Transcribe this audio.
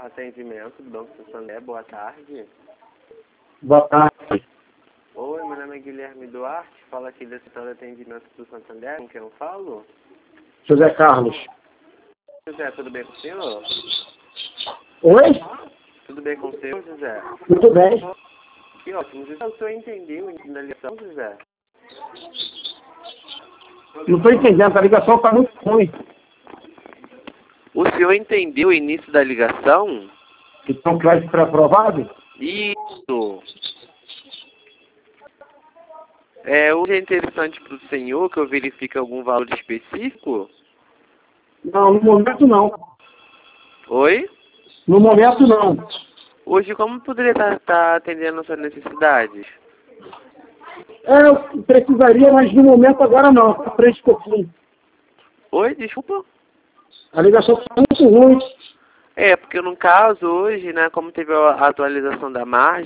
Atendimento do Banco Santander, boa tarde. Boa tarde. Oi, meu nome é Guilherme Duarte, falo aqui da setor de atendimento do Santander, com quem eu falo? José Carlos. José, tudo bem com o senhor? Oi? Tudo bem com o senhor, José? Tudo bem. Que ótimo. José, o senhor entendeu a ligação, José? Não estou entendendo, a ligação está muito ruim. O senhor entendeu o início da ligação? Então, crédito pré-aprovado? Isso. Hoje é interessante para o senhor que eu verifique algum valor específico? Não, no momento não. Oi? No momento não. Hoje, como poderia estar atendendo as suas necessidades? Eu precisaria, mas no momento agora não. Para frente um pouquinho. Oi, desculpa? A ligação está muito ruim. Porque no caso hoje, né, como teve a atualização da margem,